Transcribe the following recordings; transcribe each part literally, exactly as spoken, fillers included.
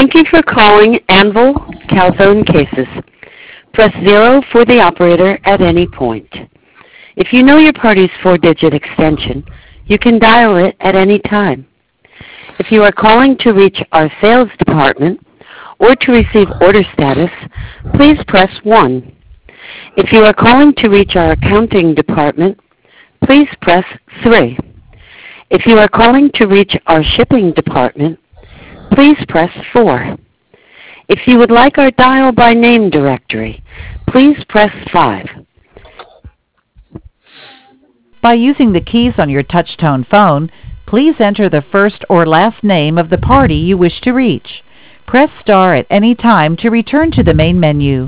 Thank you for calling Anvil Calzone Cases. Press zero for the operator at any point. If you know your party's four-digit extension, you can dial it at any time. If you are calling to reach our sales department or to receive order status, please press one. If you are calling to reach our accounting department, please press three. If you are calling to reach our shipping department, please press four. If you would like our dial by name directory, please press five. By using the keys on your touch-tone phone, please enter the first or last name of the party you wish to reach. Press star at any time to return to the main menu.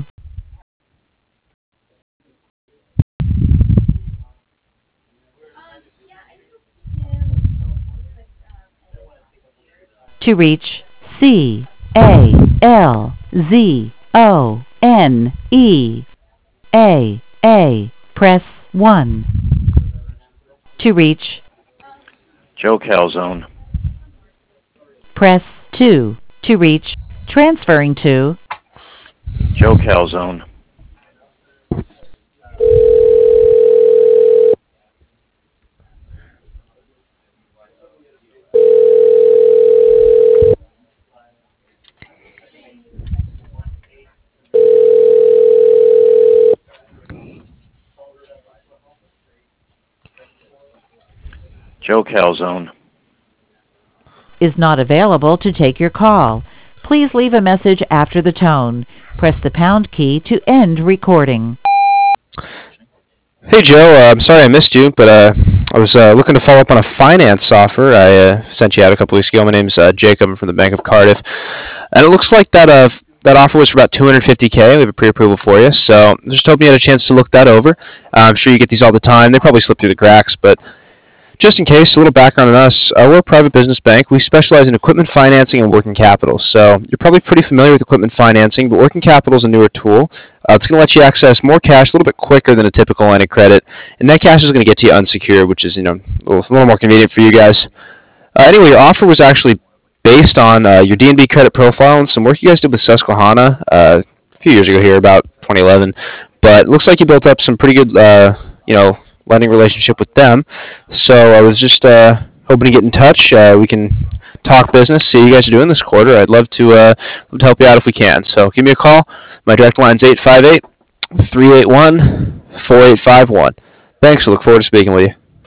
To reach C A L Z O N E A A, press one. To reach Joe Calzone. Press two. To reach transferring to Joe Calzone. Joe Calzone is not available to take your call. Please leave a message after the tone. Press the pound key to end recording. Hey Joe, uh, I'm sorry I missed you, but uh, I was uh, looking to follow up on a finance offer I uh, sent you out a couple weeks ago. My name's uh, Jacob. I'm from the Bank of Cardiff, and it looks like that uh, that offer was for about two hundred fifty K. We have a pre-approval for you, so I'm just hoping you had a chance to look that over. Uh, I'm sure you get these all the time. They probably slip through the cracks, but just in case, a little background on us. Uh, we're a private business bank. We specialize in equipment financing and working capital. So you're probably pretty familiar with equipment financing, but working capital is a newer tool. Uh, it's going to let you access more cash a little bit quicker than a typical line of credit, and that cash is going to get to you unsecured, which is you know a little, a little more convenient for you guys. Uh, anyway, your offer was actually based on uh, your D N B credit profile and some work you guys did with Susquehanna uh, a few years ago here, about twenty eleven. But it looks like you built up some pretty good, uh, you know, lending relationship with them. So I was just uh, hoping to get in touch. Uh, we can talk business, see how you guys are doing this quarter. I'd love to, uh, love to help you out if we can. So give me a call. My direct line is eight five eight, three eight one, four eight five one. Thanks. I look forward to speaking with you.